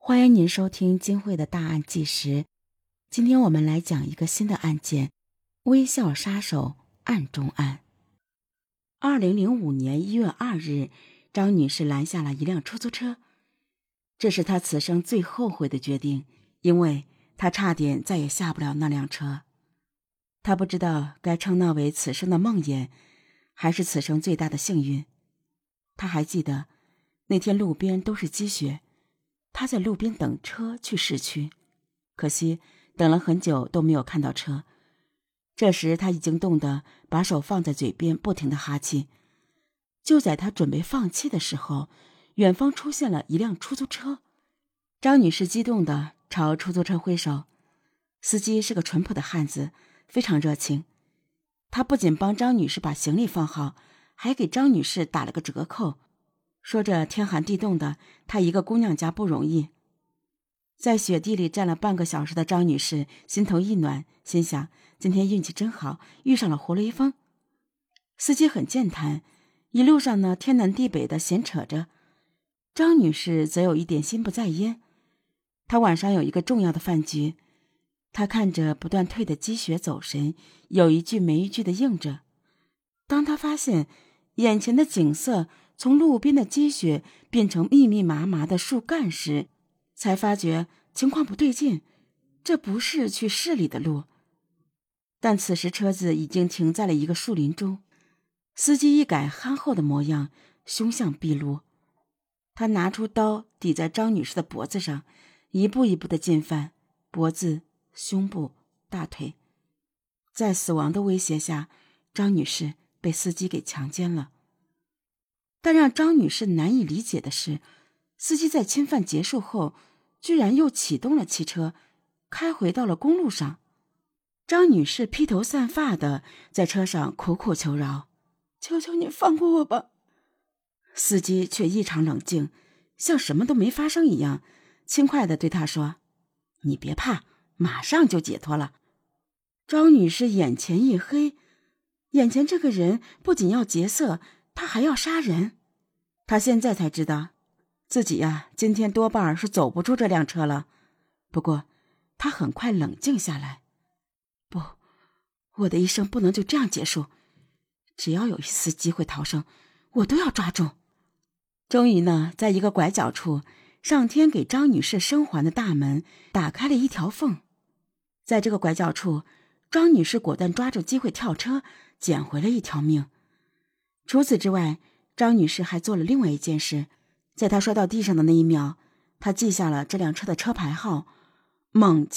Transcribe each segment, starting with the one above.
欢迎您收听金慧的大案纪实。今天我们来讲一个新的案件——微笑杀手案中案。2005年1月2日，张女士拦下了一辆出租车，这是她此生最后悔的决定，因为她差点再也下不了那辆车。她不知道该称那为此生的梦魇，还是此生最大的幸运。她还记得那天路边都是积雪，她在路边等车去市区，可惜等了很久都没有看到车。这时她已经冻得把手放在嘴边，不停地哈气。就在她准备放弃的时候，远方出现了一辆出租车。张女士激动地朝出租车挥手，司机是个淳朴的汉子，非常热情。他不仅帮张女士把行李放好，还给张女士打了个折扣。说着天寒地冻的，她一个姑娘家不容易。在雪地里站了半个小时的张女士心头一暖，心想今天运气真好，遇上了活雷锋。司机很健谈，一路上呢天南地北的闲扯着。张女士则有一点心不在焉，她晚上有一个重要的饭局，她看着不断退的积雪走神，有一句没一句的应着。当她发现眼前的景色从路边的积雪变成密密麻麻的树干时，才发觉情况不对劲，这不是去市里的路。但此时车子已经停在了一个树林中，司机一改憨厚的模样，凶相毕露。他拿出刀抵在张女士的脖子上，一步一步的进犯脖子、胸部、大腿。在死亡的威胁下，张女士被司机给强奸了。但让张女士难以理解的是，司机在侵犯结束后居然又启动了汽车，开回到了公路上。张女士披头散发的在车上苦苦求饶：“求求你放过我吧。”司机却异常冷静，像什么都没发生一样，轻快地对她说：“你别怕，马上就解脱了。”张女士眼前一黑，眼前这个人不仅要劫色，他还要杀人。她现在才知道自己呀，今天多半是走不出这辆车了。不过她很快冷静下来，不，我的一生不能就这样结束，只要有一丝机会逃生，我都要抓住。终于呢，在一个拐角处，上天给张女士生还的大门打开了一条缝。在这个拐角处，张女士果断抓住机会跳车，捡回了一条命。除此之外，张女士还做了另外一件事，在她摔到地上的那一秒，她记下了这辆车的车牌号蒙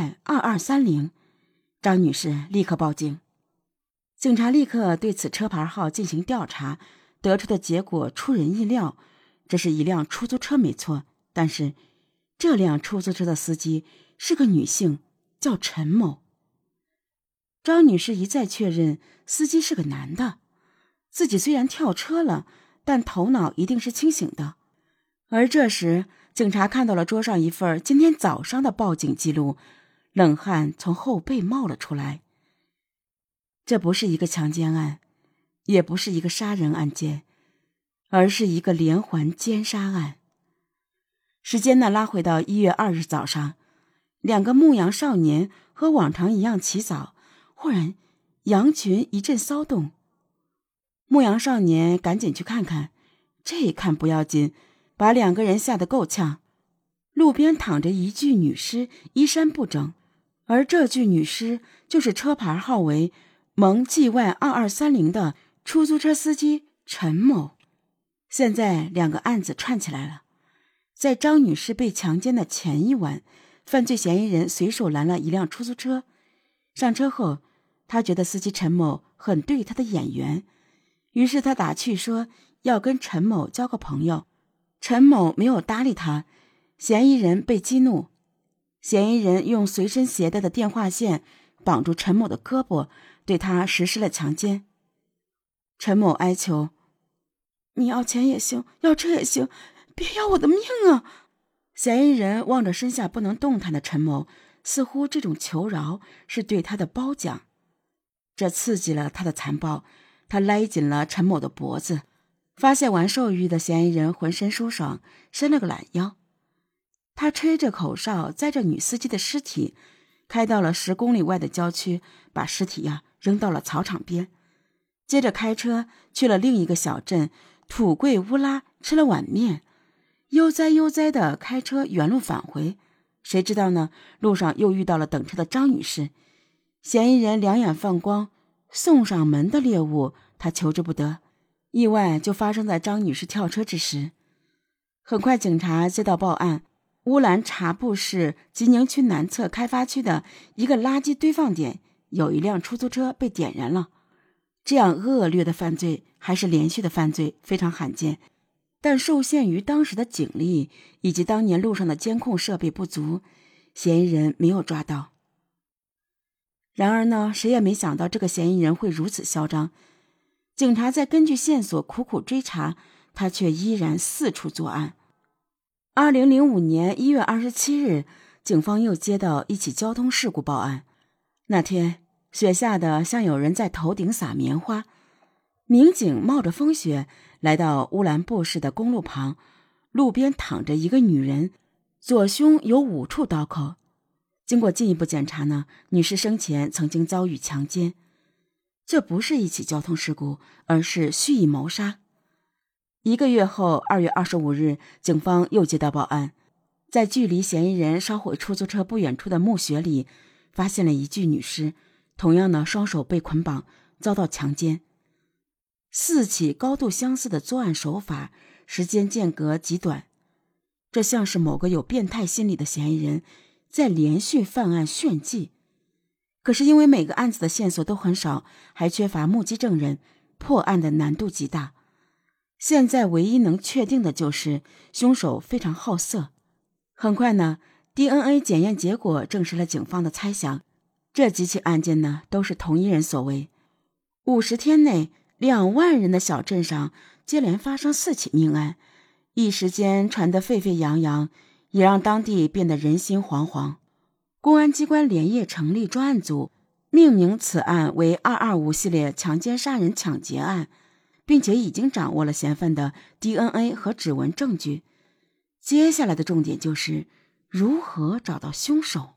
GY2230。张女士立刻报警，警察立刻对此车牌号进行调查，得出的结果出人意料，这是一辆出租车没错，但是这辆出租车的司机是个女性，叫陈某。张女士一再确认司机是个男的，自己虽然跳车了，但头脑一定是清醒的。而这时警察看到了桌上一份今天早上的报警记录，冷汗从后背冒了出来。这不是一个强奸案，也不是一个杀人案件，而是一个连环奸杀案。时间呢拉回到1月2日早上，两个牧羊少年和往常一样起早，忽然羊群一阵骚动。牧羊少年赶紧去看看，这一看不要紧，把两个人吓得够呛。路边躺着一具女尸，衣衫不整，而这具女尸就是车牌号为蒙 GY2230的出租车司机陈某。现在两个案子串起来了。在张女士被强奸的前一晚，犯罪嫌疑人随手拦了一辆出租车。上车后，他觉得司机陈某很对他的眼缘，于是他打趣说要跟陈某交个朋友。陈某没有搭理他，嫌疑人被激怒，嫌疑人用随身携带的电话线绑住陈某的胳膊，对他实施了强奸。陈某哀求：“你要钱也行，要车也行，别要我的命啊！”嫌疑人望着身下不能动弹的陈某，似乎这种求饶是对他的褒奖。这刺激了他的残暴，他勒紧了陈某的脖子。发泄完兽欲的嫌疑人浑身舒爽，伸了个懒腰。 他吹着口哨，载着女司机的尸体，开到了10公里外的郊区，把尸体扔到了草场边。接着开车去了另一个小镇土贵乌拉，吃了碗面，悠哉悠哉地开车原路返回。谁知道呢，路上又遇到了等车的张女士。嫌疑人两眼放光，送上门的猎物他求之不得，意外就发生在张女士跳车之时。很快警察接到报案，乌兰察布市吉宁区南侧开发区的一个垃圾堆放点有一辆出租车被点燃了。这样恶劣的犯罪还是连续的犯罪，非常罕见，但受限于当时的警力以及当年路上的监控设备不足，嫌疑人没有抓到。然而呢，谁也没想到这个嫌疑人会如此嚣张。警察在根据线索苦苦追查，他却依然四处作案。2005年1月27日，警方又接到一起交通事故报案。那天雪下得像有人在头顶撒棉花，民警冒着风雪来到乌兰布市的公路旁，路边躺着一个女人，左胸有5处刀口。经过进一步检查呢，女士生前曾经遭遇强奸。这不是一起交通事故，而是蓄意谋杀。1个月后，2月25日，警方又接到报案，在距离嫌疑人烧毁出租车不远处的墓穴里，发现了一具女尸，同样呢，双手被捆绑，遭到强奸。4起高度相似的作案手法，时间间隔极短，这像是某个有变态心理的嫌疑人在连续犯案炫技。可是因为每个案子的线索都很少，还缺乏目击证人，破案的难度极大。现在唯一能确定的就是凶手非常好色。很快呢， DNA 检验结果证实了警方的猜想，这几起案件呢都是同一人所为。50天内2万人的小镇上接连发生4起命案，一时间传得沸沸扬扬，也让当地变得人心惶惶。公安机关连夜成立专案组，命名此案为225系列强奸杀人抢劫案，并且已经掌握了嫌犯的 DNA 和指纹证据。接下来的重点就是如何找到凶手。